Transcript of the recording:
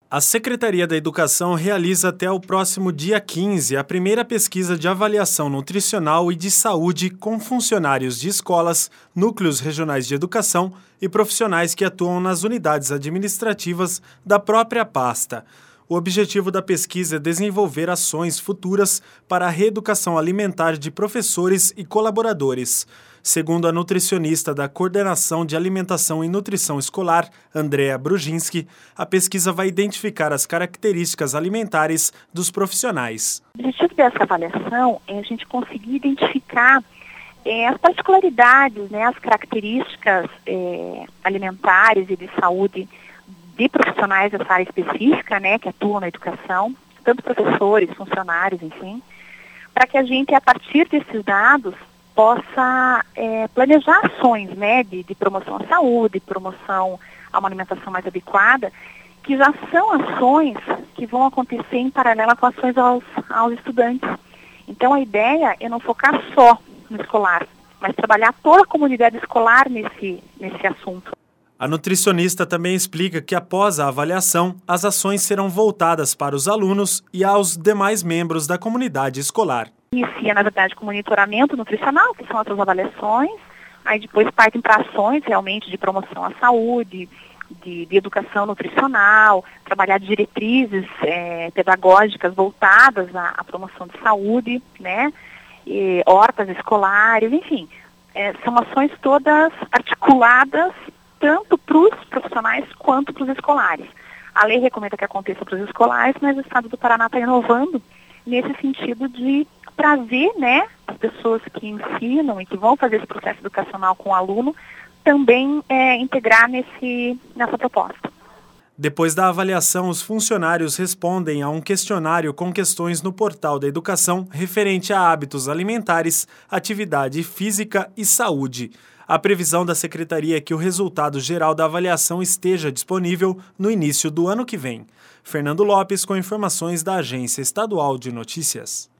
A Secretaria da Educação realiza até o próximo dia 15 a primeira pesquisa de avaliação nutricional e de saúde com funcionários de escolas, núcleos regionais de educação e profissionais que atuam nas unidades administrativas da própria pasta. O objetivo da pesquisa é desenvolver ações futuras para a reeducação alimentar de professores e colaboradores. Segundo a nutricionista da Coordenação de Alimentação e Nutrição Escolar, Andrea Brujinski, a pesquisa vai identificar as características alimentares dos profissionais. O objetivo dessa avaliação é a gente conseguir identificar as particularidades, as características alimentares e de saúde de profissionais dessa área específica, que atuam na educação, tanto professores, funcionários, enfim, para que a gente, a partir desses dados, possa planejar ações de promoção à saúde, promoção a uma alimentação mais adequada, que já são ações que vão acontecer em paralelo com ações aos estudantes. Então a ideia é não focar só no escolar, mas trabalhar toda a comunidade escolar nesse assunto. A nutricionista também explica que após a avaliação, as ações serão voltadas para os alunos e aos demais membros da comunidade escolar. Inicia, na verdade, com monitoramento nutricional, que são outras avaliações, aí depois partem para ações realmente de promoção à saúde, de educação nutricional, trabalhar diretrizes pedagógicas voltadas à promoção de saúde, e hortas escolares, enfim, são ações todas articuladas tanto para os profissionais quanto para os escolares. A lei recomenda que aconteça para os escolares, mas o Estado do Paraná está inovando nesse sentido de trazer as pessoas que ensinam e que vão fazer esse processo educacional com o aluno também integrar nessa proposta. Depois da avaliação, os funcionários respondem a um questionário com questões no portal da educação referente a hábitos alimentares, atividade física e saúde. A previsão da Secretaria é que o resultado geral da avaliação esteja disponível no início do ano que vem. Fernando Lopes com informações da Agência Estadual de Notícias.